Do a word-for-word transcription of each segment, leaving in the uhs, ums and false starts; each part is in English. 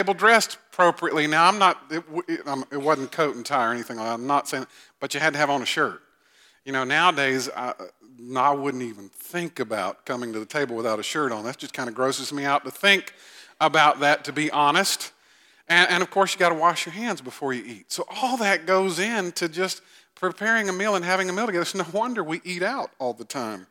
table dressed appropriately. Now, I'm not, it, it, it wasn't coat and tie or anything like that. I'm not saying, but you had to have on a shirt. You know, nowadays, I, I wouldn't even think about coming to the table without a shirt on. That just kind of grosses me out to think about that, to be honest. And, and of course, you got to wash your hands before you eat. So all that goes into just preparing a meal and having a meal together. It's no wonder we eat out all the time.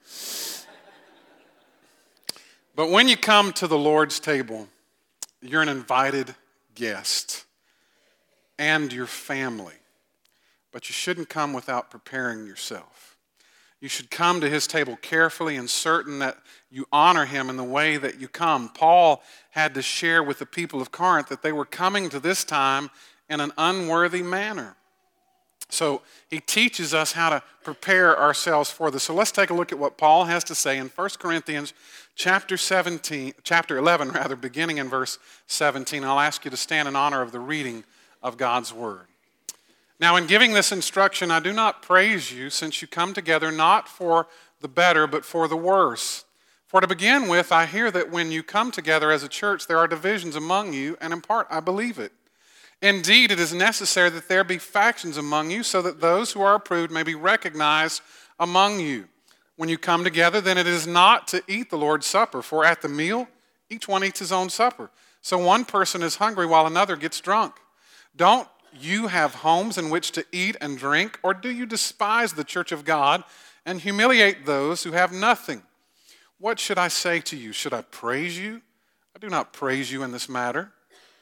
But when you come to the Lord's table, you're an invited guest and your family. But you shouldn't come without preparing yourself. You should come to his table carefully and certain that you honor him in the way that you come. Paul had to share with the people of Corinth that they were coming to this time in an unworthy manner. So he teaches us how to prepare ourselves for this. So let's take a look at what Paul has to say in First Corinthians chapter seventeen, chapter eleven, rather, beginning in verse seventeen. I'll ask you to stand in honor of the reading of God's word. Now, in giving this instruction, I do not praise you, since you come together not for the better, but for the worse. For to begin with, I hear that when you come together as a church, there are divisions among you, and in part I believe it. Indeed, it is necessary that there be factions among you, so that those who are approved may be recognized among you. When you come together, then it is not to eat the Lord's Supper, for at the meal, each one eats his own supper. So one person is hungry while another gets drunk. Don't you have homes in which to eat and drink, or do you despise the church of God and humiliate those who have nothing? What should I say to you? Should I praise you? I do not praise you in this matter.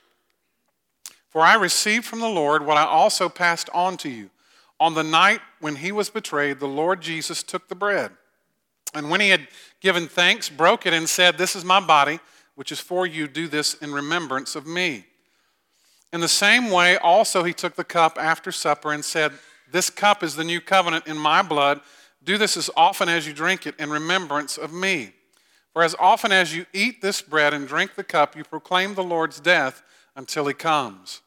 For I received from the Lord what I also passed on to you. On the night when he was betrayed, the Lord Jesus took the bread. And when he had given thanks, broke it and said, "This is my body, which is for you. Do this in remembrance of me." In the same way, also he took the cup after supper and said, "This cup is the new covenant in my blood. Do this as often as you drink it in remembrance of me. For as often as you eat this bread and drink the cup, you proclaim the Lord's death until he comes.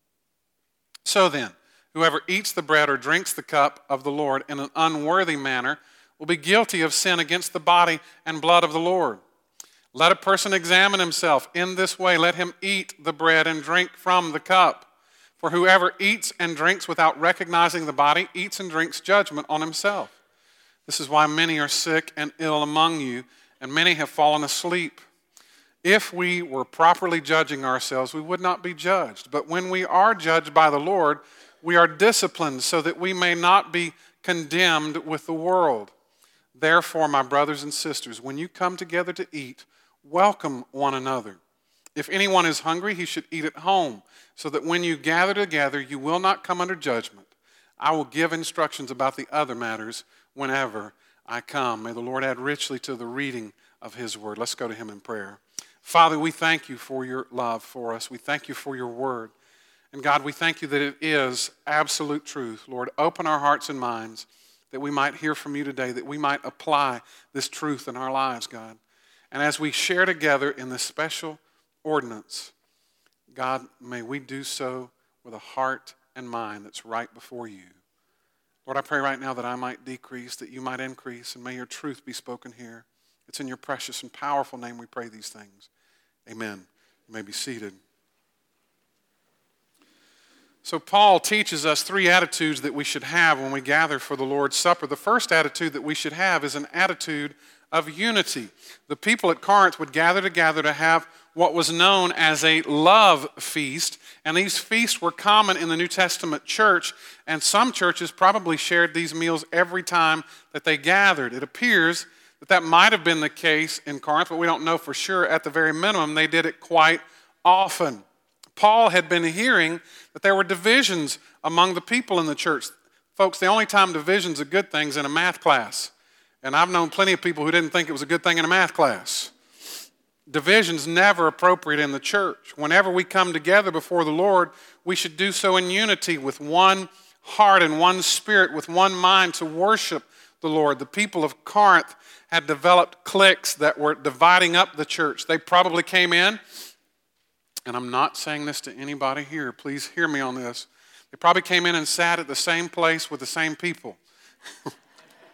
So then, whoever eats the bread or drinks the cup of the Lord in an unworthy manner will be guilty of sin against the body and blood of the Lord. Let a person examine himself. In this way, let him eat the bread and drink from the cup. For whoever eats and drinks without recognizing the body eats and drinks judgment on himself. This is why many are sick and ill among you, and many have fallen asleep. If we were properly judging ourselves, we would not be judged. But when we are judged by the Lord, we are disciplined so that we may not be condemned with the world. Therefore, my brothers and sisters, when you come together to eat, welcome one another. If anyone is hungry, he should eat at home, so that when you gather together, you will not come under judgment. I will give instructions about the other matters whenever I come. May the Lord add richly to the reading of his word. Let's go to him in prayer. Father, we thank you for your love for us. We thank you for your word. And God, we thank you that it is absolute truth. Lord, open our hearts and minds that we might hear from you today, that we might apply this truth in our lives, God. And as we share together in this special ordinance, God, may we do so with a heart and mind that's right before you. Lord, I pray right now that I might decrease, that you might increase, and may your truth be spoken here. It's in your precious and powerful name we pray these things. Amen. You may be seated. So Paul teaches us three attitudes that we should have when we gather for the Lord's Supper. The first attitude that we should have is an attitude of unity. The people at Corinth would gather together to have what was known as a love feast, and these feasts were common in the New Testament church, and some churches probably shared these meals every time that they gathered. It appears that that might have been the case in Corinth, but we don't know for sure. At the very minimum, they did it quite often. Paul had been hearing that there were divisions among the people in the church. Folks, the only time division's a good thing is in a math class. And I've known plenty of people who didn't think it was a good thing in a math class. Division's never appropriate in the church. Whenever we come together before the Lord, we should do so in unity with one heart and one spirit, with one mind to worship the Lord. The people of Corinth had developed cliques that were dividing up the church. They probably came in, and I'm not saying this to anybody here, please hear me on this. They probably came in and sat at the same place with the same people.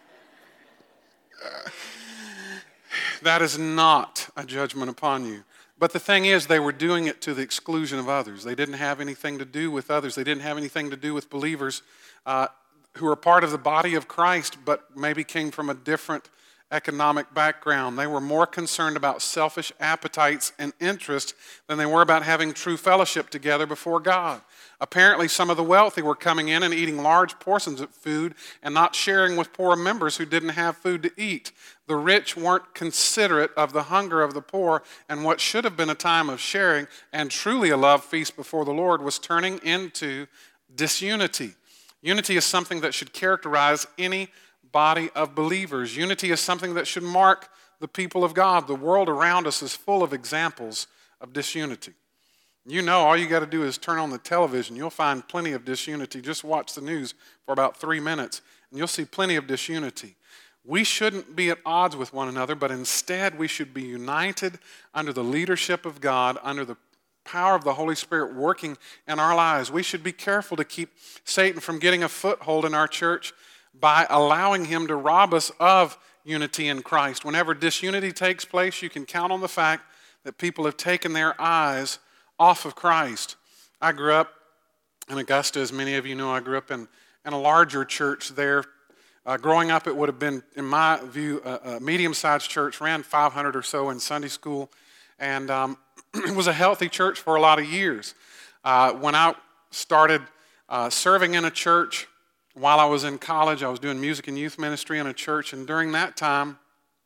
That is not a judgment upon you. But the thing is, they were doing it to the exclusion of others. They didn't have anything to do with others. They didn't have anything to do with believers uh, who were part of the body of Christ, but maybe came from a different economic background. They were more concerned about selfish appetites and interests than they were about having true fellowship together before God. Apparently, some of the wealthy were coming in and eating large portions of food and not sharing with poor members who didn't have food to eat. The rich weren't considerate of the hunger of the poor, and what should have been a time of sharing and truly a love feast before the Lord was turning into disunity. Unity is something that should characterize any body of believers. Unity is something that should mark the people of God. The world around us is full of examples of disunity. You know, all you got to do is turn on the television. You'll find plenty of disunity. Just watch the news for about three minutes, and you'll see plenty of disunity. We shouldn't be at odds with one another, but instead we should be united under the leadership of God, under the power of the Holy Spirit working in our lives. We should be careful to keep Satan from getting a foothold in our church by allowing him to rob us of unity in Christ. Whenever disunity takes place, you can count on the fact that people have taken their eyes off of Christ. I grew up in Augusta, as many of you know. I grew up in, in a larger church there. Uh, growing up, it would have been, in my view, a, a medium-sized church, ran five hundred or so in Sunday school, and um, it was a healthy church for a lot of years. Uh, when I started uh, serving in a church, while I was in college, I was doing music and youth ministry in a church, and during that time,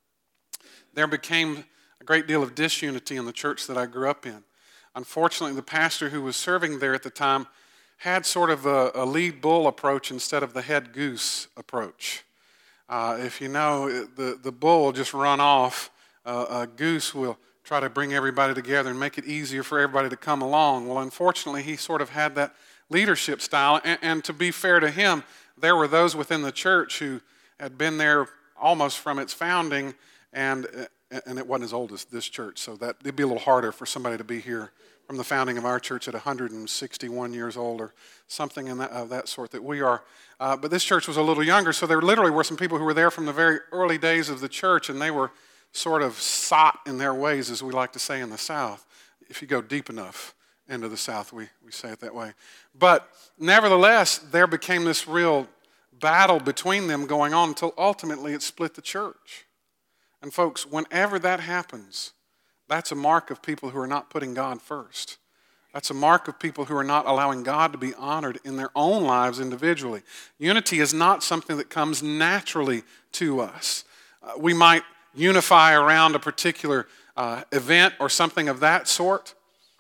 there became a great deal of disunity in the church that I grew up in. Unfortunately, the pastor who was serving there at the time had sort of a, a lead bull approach instead of the head goose approach. Uh, if you know, the, the bull will just run off. Uh, a goose will try to bring everybody together and make it easier for everybody to come along. Well, unfortunately, he sort of had that leadership style, and, and to be fair to him, there were those within the church who had been there almost from its founding, and and it wasn't as old as this church, so that it'd be a little harder for somebody to be here from the founding of our church at one hundred sixty-one years old or something in that, of that sort that we are. Uh, but this church was a little younger, so there literally were some people who were there from the very early days of the church, and they were sort of sot in their ways, as we like to say in the South. If you go deep enough into the South, we, we say it that way. But nevertheless, there became this real battle between them going on until ultimately it split the church. And folks, whenever that happens, that's a mark of people who are not putting God first. That's a mark of people who are not allowing God to be honored in their own lives individually. Unity is not something that comes naturally to us. Uh, we might unify around a particular uh, event or something of that sort,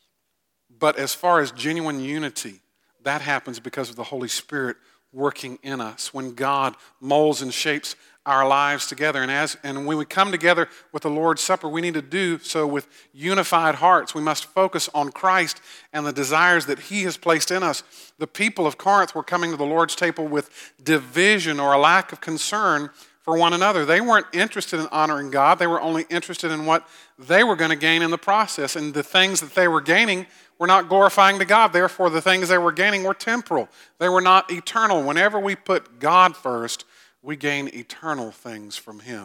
but as far as genuine unity, that happens because of the Holy Spirit working in us, when God molds and shapes our lives together. And as and when we come together with the Lord's Supper, we need to do so with unified hearts. We must focus on Christ and the desires that He has placed in us. The people of Corinth were coming to the Lord's table with division or a lack of concern for one another. They weren't interested in honoring God. They were only interested in what they were going to gain in the process. And the things that they were gaining were not glorifying to God. Therefore, the things they were gaining were temporal. They were not eternal. Whenever we put God first, we gain eternal things from Him.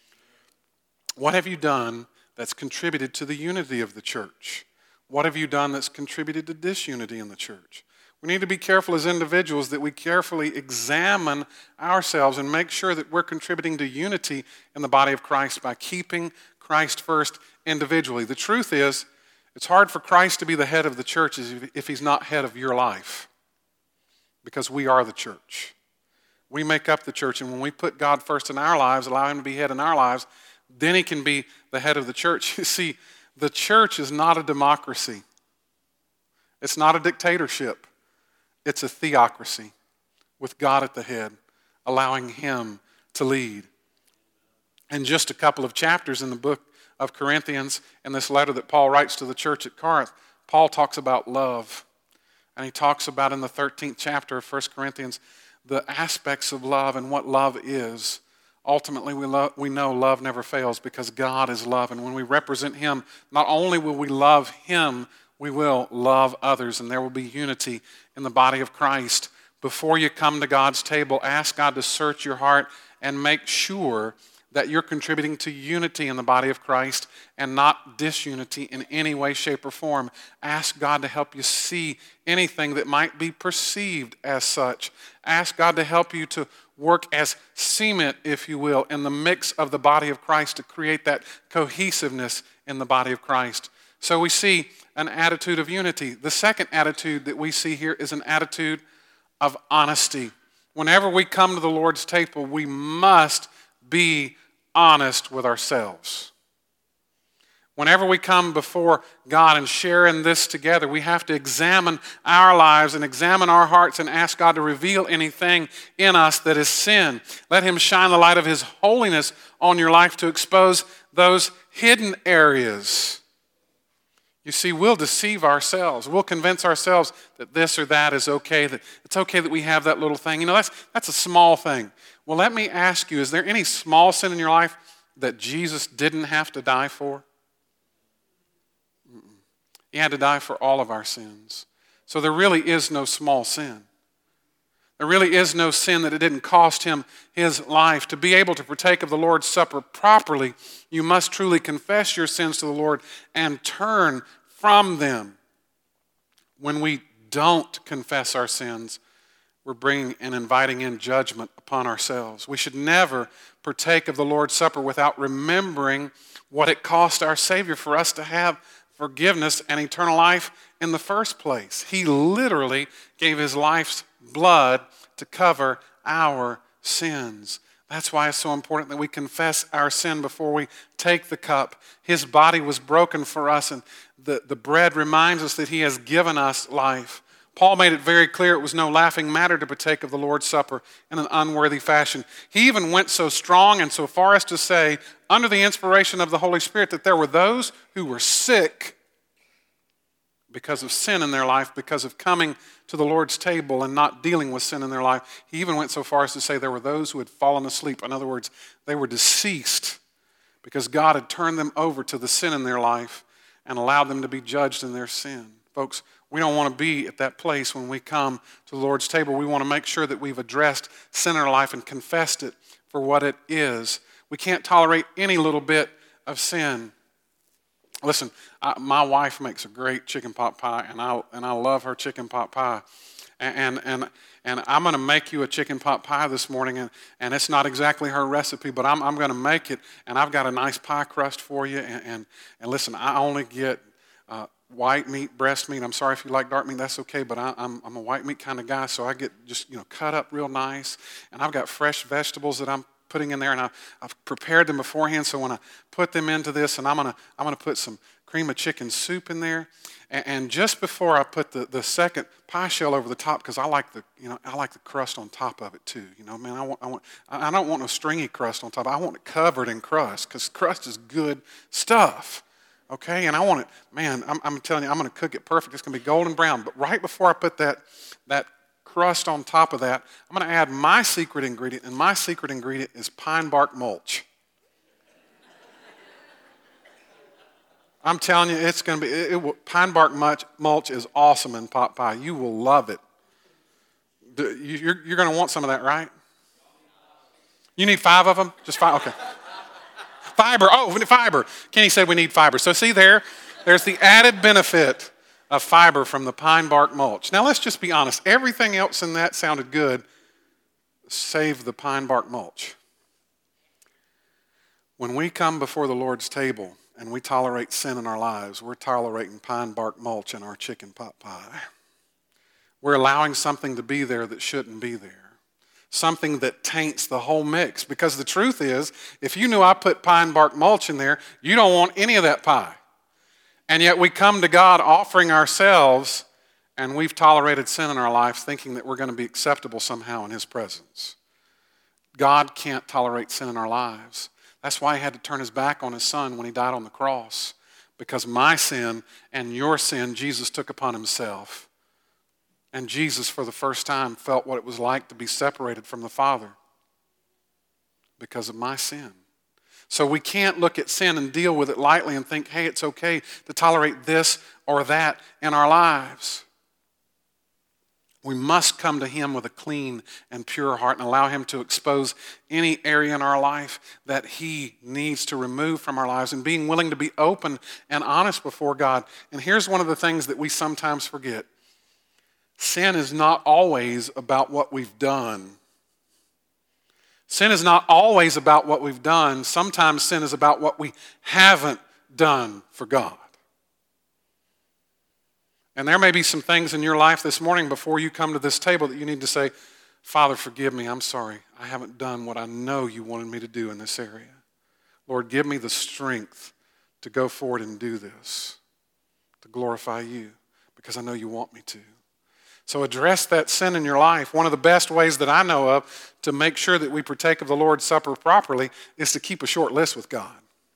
What have you done that's contributed to the unity of the church? What have you done that's contributed to disunity in the church? We need to be careful as individuals that we carefully examine ourselves and make sure that we're contributing to unity in the body of Christ by keeping Christ first individually. The truth is, it's hard for Christ to be the head of the church if He's not head of your life, because we are the church. We make up the church, and when we put God first in our lives, allow Him to be head in our lives, then He can be the head of the church. You see, the church is not a democracy. It's not a dictatorship. It's a theocracy with God at the head, allowing Him to lead. In just a couple of chapters in the book of Corinthians, in this letter that Paul writes to the church at Corinth, Paul talks about love. And he talks about in the thirteenth chapter of First Corinthians the aspects of love and what love is. Ultimately, we, love, we know love never fails because God is love. And when we represent Him, not only will we love Him, we will love others, and there will be unity in the body of Christ. Before you come to God's table, ask God to search your heart and make sure that you're contributing to unity in the body of Christ and not disunity in any way, shape, or form. Ask God to help you see anything that might be perceived as such. Ask God to help you to work as cement, if you will, in the mix of the body of Christ to create that cohesiveness in the body of Christ. So we see an attitude of unity. The second attitude that we see here is an attitude of honesty. Whenever we come to the Lord's table, we must be honest with ourselves. Whenever we come before God and share in this together, we have to examine our lives and examine our hearts and ask God to reveal anything in us that is sin. Let Him shine the light of His holiness on your life to expose those hidden areas. You see, we'll deceive ourselves. We'll convince ourselves that this or that is okay, that it's okay that we have that little thing. You know, that's, that's a small thing. Well, let me ask you, is there any small sin in your life that Jesus didn't have to die for? Mm-mm. He had to die for all of our sins. So there really is no small sin. There really is no sin that it didn't cost Him His life. To be able to partake of the Lord's Supper properly, you must truly confess your sins to the Lord and turn from them. When we don't confess our sins, we're bringing and inviting in judgment upon ourselves. We should never partake of the Lord's Supper without remembering what it cost our Savior for us to have forgiveness and eternal life in the first place. He literally gave His life's blood to cover our sins. That's why it's so important that we confess our sin before we take the cup. His body was broken for us, and the, the bread reminds us that He has given us life. Paul made it very clear it was no laughing matter to partake of the Lord's Supper in an unworthy fashion. He even went so strong and so far as to say, under the inspiration of the Holy Spirit, that there were those who were sick because of sin in their life, because of coming to the Lord's table and not dealing with sin in their life. He even went so far as to say there were those who had fallen asleep. In other words, they were deceased because God had turned them over to the sin in their life and allowed them to be judged in their sin. Folks, we don't want to be at that place when we come to the Lord's table. We want to make sure that we've addressed sin in our life and confessed it for what it is. We can't tolerate any little bit of sin. Listen, I, my wife makes a great chicken pot pie, and I and I love her chicken pot pie. And and and I'm going to make you a chicken pot pie this morning, and, and it's not exactly her recipe, but I'm I'm going to make it, and I've got a nice pie crust for you. And and, and listen, I only get uh, white meat, breast meat. I'm sorry if you like dark meat, that's okay, but I, I'm I'm a white meat kind of guy, so I get just you know cut up real nice, and I've got fresh vegetables that I'm putting in there, and I, I've prepared them beforehand. So when I put them into this, and I'm gonna I'm gonna put some cream of chicken soup in there, and, and just before I put the, the second pie shell over the top, because I like the you know I like the crust on top of it too. You know, man, I want I want I don't want no stringy crust on top. I want it covered in crust, because crust is good stuff. Okay, and I want it, man. I'm, I'm telling you, I'm gonna cook it perfect. It's gonna be golden brown. But right before I put that that crust on top of that, I'm going to add my secret ingredient, and my secret ingredient is pine bark mulch. I'm telling you, it's going to be, it, it, pine bark mulch, mulch is awesome in pot pie. You will love it. You're, you're going to want some of that, right? You need five of them? Just five? Okay. Fiber. Oh, fiber. Kenny said we need fiber. So see there, there's the added benefit of fiber from the pine bark mulch. Now let's just be honest. Everything else in that sounded good, save the pine bark mulch. When we come before the Lord's table and we tolerate sin in our lives, we're tolerating pine bark mulch in our chicken pot pie. We're allowing something to be there that shouldn't be there. Something that taints the whole mix. Because the truth is, if you knew I put pine bark mulch in there, you don't want any of that pie. And yet we come to God offering ourselves, and we've tolerated sin in our life thinking that we're going to be acceptable somehow in His presence. God can't tolerate sin in our lives. That's why He had to turn His back on His Son when He died on the cross. Because my sin and your sin, Jesus took upon Himself. And Jesus, for the first time, felt what it was like to be separated from the Father because of my sin. So we can't look at sin and deal with it lightly and think, hey, it's okay to tolerate this or that in our lives. We must come to him with a clean and pure heart and allow him to expose any area in our life that he needs to remove from our lives, and being willing to be open and honest before God. And here's one of the things that we sometimes forget. Sin is not always about what we've done. Sin is not always about what we've done. Sometimes sin is about what we haven't done for God. And there may be some things in your life this morning before you come to this table that you need to say, Father, forgive me, I'm sorry. I haven't done what I know you wanted me to do in this area. Lord, give me the strength to go forward and do this, to glorify you, because I know you want me to. So address that sin in your life. One of the best ways that I know of to make sure that we partake of the Lord's Supper properly is to keep a short list with God.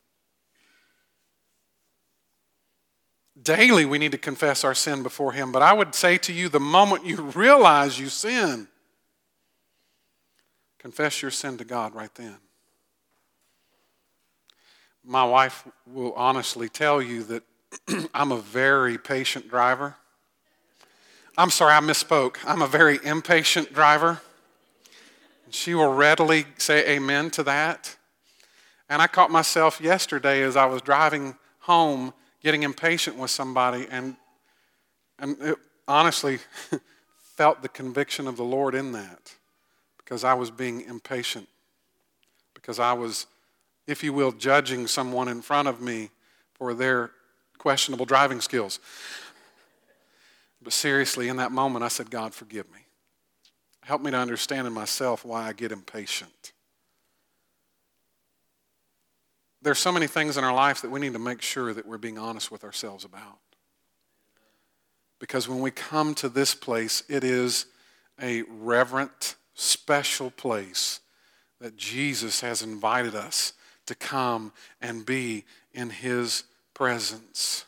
Daily we need to confess our sin before him. But I would say to you, the moment you realize you sin, confess your sin to God right then. My wife will honestly tell you that I'm a very patient driver. I'm sorry, I misspoke. I'm a very impatient driver. She will readily say amen to that. And I caught myself yesterday as I was driving home getting impatient with somebody, and, and it honestly felt the conviction of the Lord in that, because I was being impatient, because I was, if you will, judging someone in front of me for their questionable driving skills. But seriously, in that moment, I said, God, forgive me. Help me to understand in myself why I get impatient. There's so many things in our life that we need to make sure that we're being honest with ourselves about. Because when we come to this place, it is a reverent, special place that Jesus has invited us to come and be in his presence.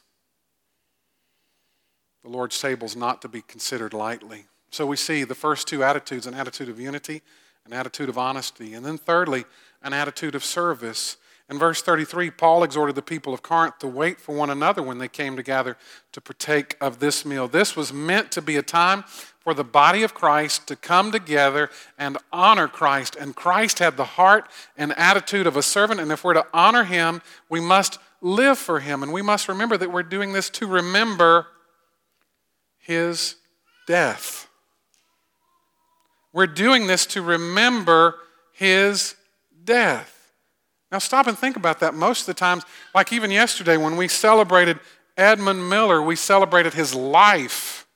The Lord's table is not to be considered lightly. So we see the first two attitudes, an attitude of unity, an attitude of honesty, and then thirdly, an attitude of service. In verse thirty-three, Paul exhorted the people of Corinth to wait for one another when they came together to partake of this meal. This was meant to be a time for the body of Christ to come together and honor Christ. And Christ had the heart and attitude of a servant. And if we're to honor him, we must live for him. And we must remember that we're doing this to remember his death. We're doing this to remember his death. Now stop and think about that. Most of the times, like even yesterday when we celebrated Edmund Miller, we celebrated his life.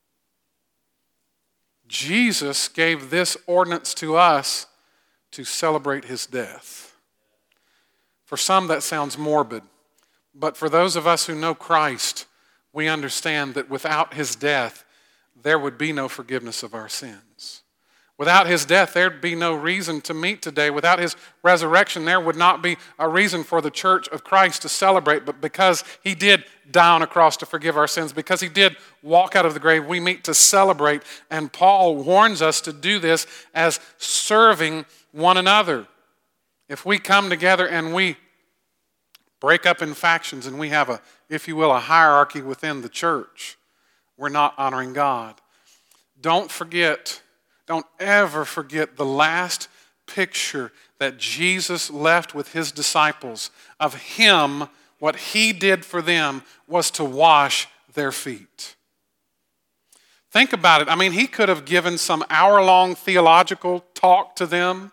Jesus gave this ordinance to us to celebrate his death. For some that sounds morbid, but for those of us who know Christ, we understand that without his death, there would be no forgiveness of our sins. Without his death, there'd be no reason to meet today. Without his resurrection, there would not be a reason for the church of Christ to celebrate. But because he did die on a cross to forgive our sins, because he did walk out of the grave, we meet to celebrate. And Paul warns us to do this as serving one another. If we come together and we break up in factions and we have a, if you will, a hierarchy within the church, we're not honoring God. Don't forget Don't ever forget the last picture that Jesus left with his disciples of him. What he did for them was to wash their feet. Think about it. I mean, he could have given some hour-long theological talk to them.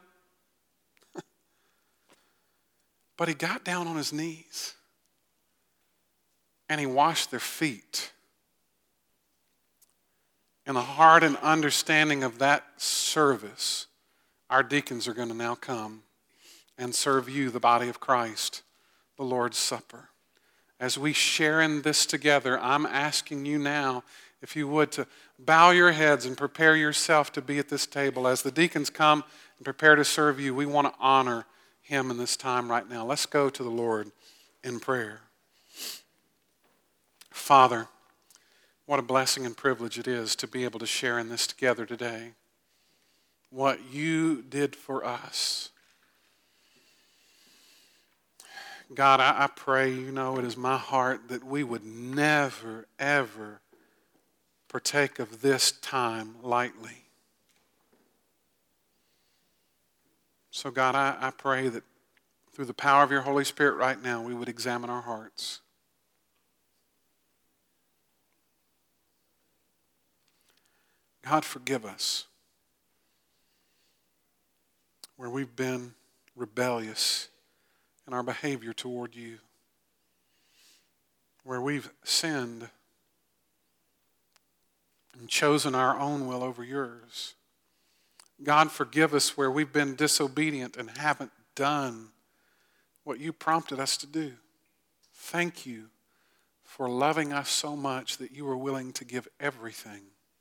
But he got down on his knees and he washed their feet. In the heart and understanding of that service, our deacons are going to now come and serve you, the body of Christ, the Lord's Supper. As we share in this together, I'm asking you now, if you would, to bow your heads and prepare yourself to be at this table. As the deacons come and prepare to serve you, we want to honor him in this time right now. Let's go to the Lord in prayer. Father, what a blessing and privilege it is to be able to share in this together today. What you did for us. God, I, I pray, you know, it is my heart that we would never, ever partake of this time lightly. So God, I, I pray that through the power of your Holy Spirit right now, we would examine our hearts. God, forgive us where we've been rebellious in our behavior toward you, where we've sinned and chosen our own will over yours. God, forgive us where we've been disobedient and haven't done what you prompted us to do. Thank you for loving us so much that you were willing to give everything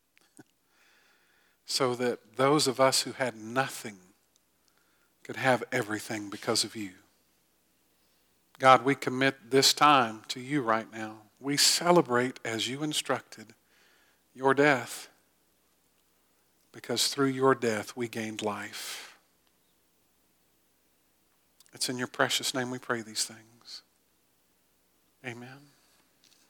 so that those of us who had nothing could have everything because of you. God, we commit this time to you right now. We celebrate, as you instructed, your death, because through your death we gained life. It's in your precious name we pray these things. Amen.